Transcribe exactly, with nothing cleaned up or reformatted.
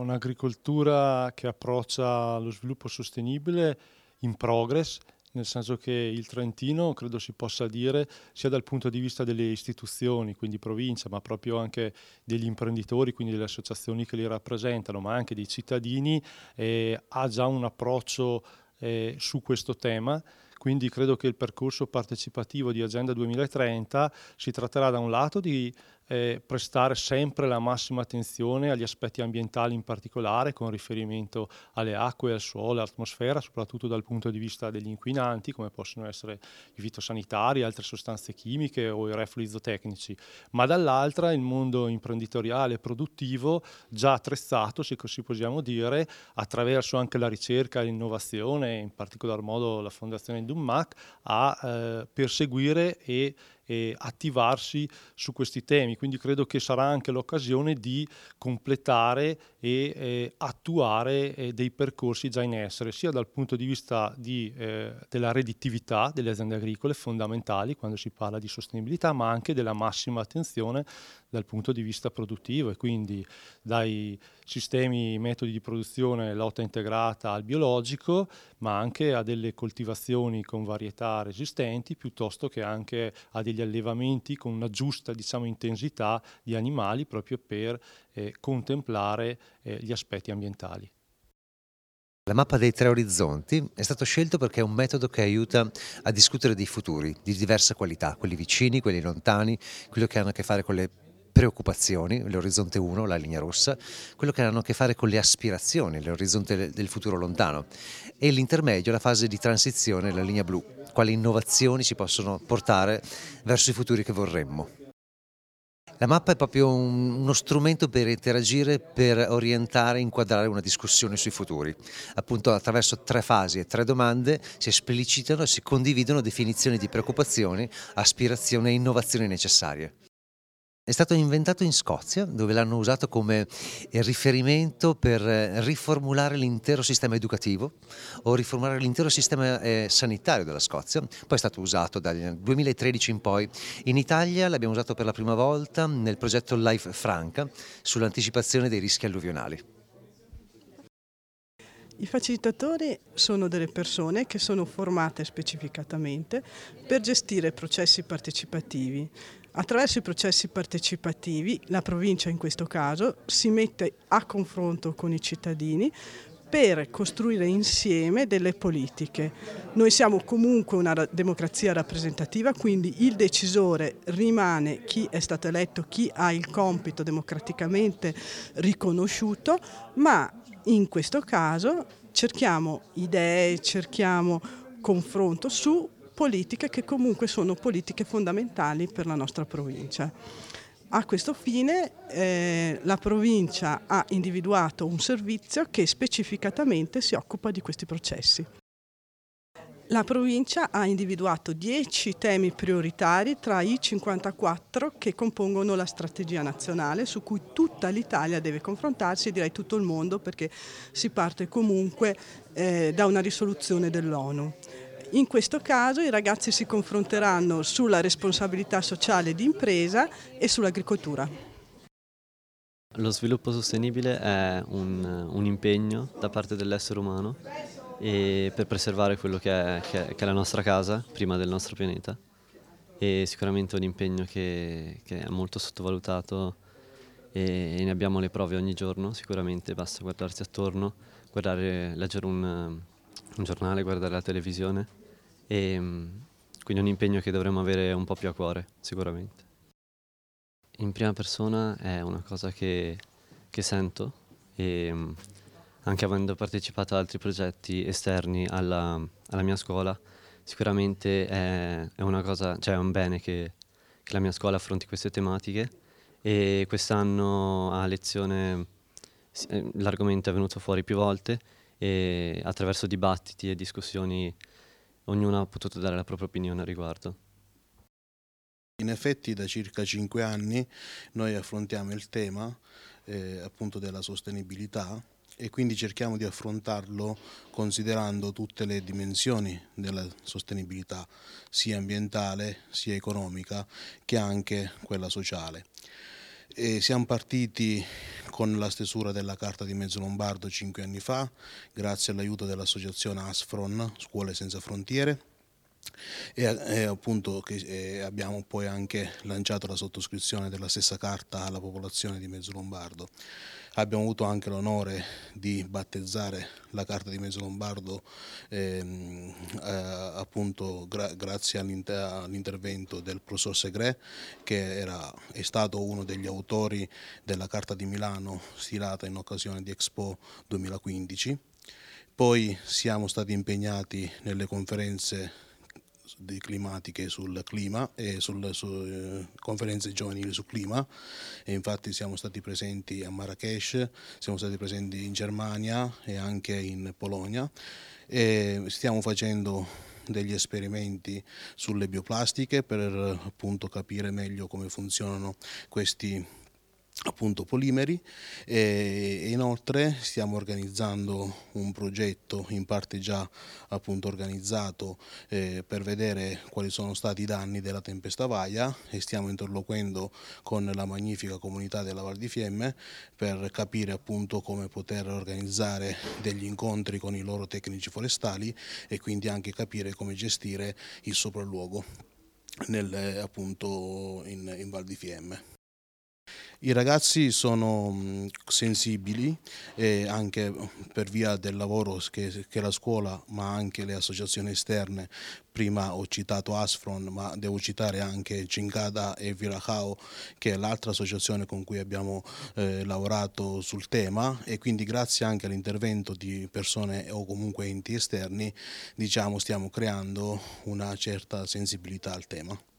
un'agricoltura che approccia lo sviluppo sostenibile in progress, nel senso che il Trentino, credo si possa dire, sia dal punto di vista delle istituzioni, quindi provincia, ma proprio anche degli imprenditori, quindi delle associazioni che li rappresentano, ma anche dei cittadini, eh, ha già un approccio eh, su questo tema. Quindi credo che il percorso partecipativo di Agenda duemilatrenta si tratterà da un lato di eh, prestare sempre la massima attenzione agli aspetti ambientali in particolare, con riferimento alle acque, al suolo, all'atmosfera, soprattutto dal punto di vista degli inquinanti, come possono essere i fitosanitari, altre sostanze chimiche o i reflui zootecnici, ma dall'altra il mondo imprenditoriale e produttivo già attrezzato, se così possiamo dire, attraverso anche la ricerca e l'innovazione, in particolar modo la Fondazione Dummac, a eh, perseguire e e attivarsi su questi temi, quindi credo che sarà anche l'occasione di completare e eh, attuare eh, dei percorsi già in essere, sia dal punto di vista di, eh, della redditività delle aziende agricole, fondamentali quando si parla di sostenibilità, ma anche della massima attenzione dal punto di vista produttivo, e quindi dai sistemi, metodi di produzione, lotta integrata al biologico, ma anche a delle coltivazioni con varietà resistenti, piuttosto che anche a degli allevamenti con una giusta, diciamo, intensità di animali, proprio per eh, contemplare eh, gli aspetti ambientali. La mappa dei tre orizzonti è stato scelto perché è un metodo che aiuta a discutere dei futuri di diversa qualità, quelli vicini, quelli lontani, quello che hanno a che fare con le preoccupazioni, l'orizzonte uno, la linea rossa, quello che hanno a che fare con le aspirazioni, l'orizzonte del futuro lontano, e l'intermedio, la fase di transizione, la linea blu, quali innovazioni ci possono portare verso i futuri che vorremmo. La mappa è proprio un, uno strumento per interagire, per orientare e inquadrare una discussione sui futuri. Appunto, attraverso tre fasi e tre domande si esplicitano e si condividono definizioni di preoccupazioni, aspirazioni e innovazioni necessarie. È stato inventato in Scozia, dove l'hanno usato come riferimento per riformulare l'intero sistema educativo o riformulare l'intero sistema eh, sanitario della Scozia. Poi è stato usato dal duemilatredici in poi. In Italia l'abbiamo usato per la prima volta nel progetto Life Franca sull'anticipazione dei rischi alluvionali. I facilitatori sono delle persone che sono formate specificatamente per gestire processi partecipativi. Attraverso i processi partecipativi, la provincia in questo caso si mette a confronto con i cittadini per costruire insieme delle politiche. Noi siamo comunque una democrazia rappresentativa, quindi il decisore rimane chi è stato eletto, chi ha il compito democraticamente riconosciuto, ma in questo caso cerchiamo idee, cerchiamo confronto su politiche che comunque sono politiche fondamentali per la nostra provincia. A questo fine eh, la provincia ha individuato un servizio che specificatamente si occupa di questi processi. La provincia ha individuato dieci temi prioritari tra i cinquantaquattro che compongono la strategia nazionale, su cui tutta l'Italia deve confrontarsi, direi tutto il mondo, perché si parte comunque eh, da una risoluzione dell'ONU. In questo caso i ragazzi si confronteranno sulla responsabilità sociale di impresa e sull'agricoltura. Lo sviluppo sostenibile è un, un impegno da parte dell'essere umano e per preservare quello che è, che, è, che è la nostra casa, prima del nostro pianeta, e sicuramente un impegno che, che è molto sottovalutato e, e ne abbiamo le prove ogni giorno. Sicuramente basta guardarsi attorno, guardare, leggere un, un giornale, guardare la televisione, e quindi un impegno che dovremmo avere un po' più a cuore sicuramente. In prima persona è una cosa che, che sento, e anche avendo partecipato ad altri progetti esterni alla, alla mia scuola, sicuramente è, è una cosa, cioè è un bene che, che la mia scuola affronti queste tematiche, e quest'anno a lezione l'argomento è venuto fuori più volte e attraverso dibattiti e discussioni ognuno ha potuto dare la propria opinione al riguardo. In effetti da circa cinque anni noi affrontiamo il tema eh, appunto della sostenibilità, e quindi cerchiamo di affrontarlo considerando tutte le dimensioni della sostenibilità, sia ambientale, sia economica, che anche quella sociale. E siamo partiti con la stesura della Carta di Mezzo Lombardo cinque anni fa, grazie all'aiuto dell'associazione ASFRON, Scuole Senza Frontiere, e, e appunto che, e abbiamo poi anche lanciato la sottoscrizione della stessa carta alla popolazione di Mezzo Lombardo. Abbiamo avuto anche l'onore di battezzare la Carta di Mezzo Lombardo ehm, eh, appunto gra grazie all'intervento del professor Segre, che era, è stato uno degli autori della Carta di Milano stilata in occasione di Expo duemilaquindici. Poi siamo stati impegnati nelle conferenze di climatiche sul clima e sulle su, eh, conferenze giovanili sul clima, e infatti siamo stati presenti a Marrakech, siamo stati presenti in Germania e anche in Polonia, e stiamo facendo degli esperimenti sulle bioplastiche per appunto capire meglio come funzionano questi appunto polimeri, e inoltre stiamo organizzando un progetto in parte già appunto organizzato eh, per vedere quali sono stati i danni della tempesta Vaia, e stiamo interloquendo con la magnifica comunità della Val di Fiemme per capire appunto come poter organizzare degli incontri con i loro tecnici forestali e quindi anche capire come gestire il sopralluogo nel, appunto in, in Val di Fiemme. I ragazzi sono sensibili eh, anche per via del lavoro che, che la scuola ma anche le associazioni esterne, prima ho citato ASFRON ma devo citare anche Cincada e Virajao, che è l'altra associazione con cui abbiamo eh, lavorato sul tema, e quindi grazie anche all'intervento di persone o comunque enti esterni diciamo stiamo creando una certa sensibilità al tema.